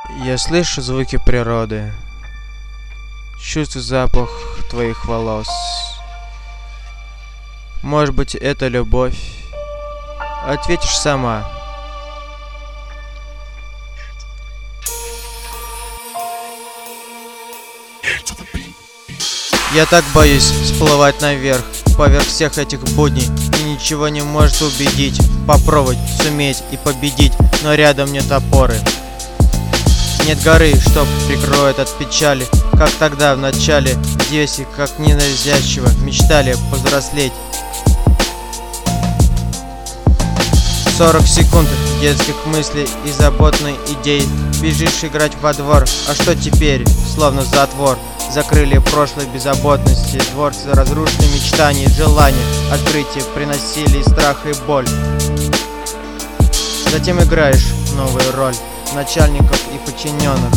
Я слышу звуки природы, чувствую запах твоих волос. Может быть, это любовь? Ответишь сама. Я так боюсь всплывать наверх, поверх всех этих будней, и ничего не может убедить. Попробовать, суметь и победить, но рядом нет опоры. Нет горы, что прикроет от печали, как тогда в начале, дети, как ненавязчиво, мечтали повзрослеть. 40 секунд детских мыслей и заботной идей. Бежишь играть во двор, а что теперь? Словно затвор. Закрыли прошлой беззаботности, дворцы разрушили мечтания и желания. Открытия приносили и страх, и боль. Затем играешь новую роль начальников и подчиненных,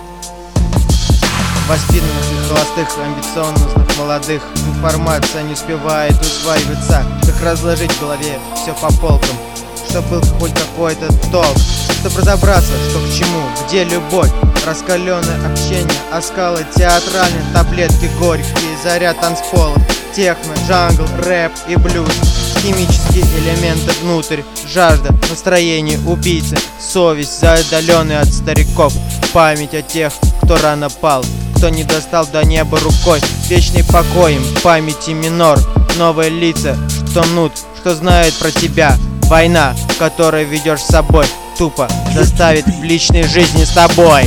воспитанных и холостых, амбициозных, молодых. Информация не успевает усваиваться. Как разложить в голове все по полкам, чтоб был хоть какой-то толк, чтоб разобраться, что к чему, где любовь. Раскаленное общение, оскалы театральные, таблетки горькие, заряд танцполов, техно, джангл, рэп и блюз. Химические элементы внутрь, жажда, настроение убийцы, совесть, заотдаленная от стариков, память о тех, кто рано пал, кто не достал до неба рукой, вечный покой им, памяти минор, новые лица, что мнут, что знают про тебя. Война, в которой ведешь с собой, тупо заставит в личной жизни с тобой.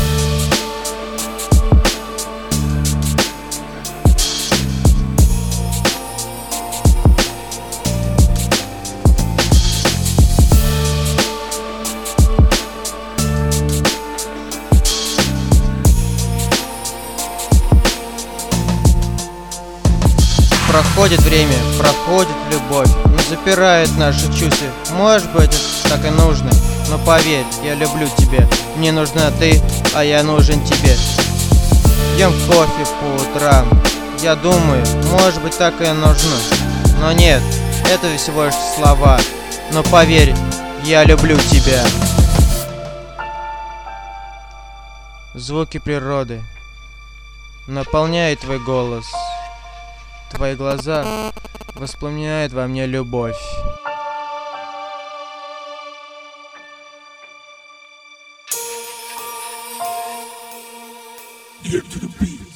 Проходит время, проходит любовь, не запирает наши чувства. Может быть, это так и нужно, но поверь, я люблю тебя. Мне нужна ты, а я нужен тебе. Пьем кофе по утрам. Я думаю, может быть, так и нужно. Но нет, это всего лишь слова. Но поверь, я люблю тебя. Звуки природы наполняют твой голос. Твои глаза воспламеняют во мне любовь. Get to the beat.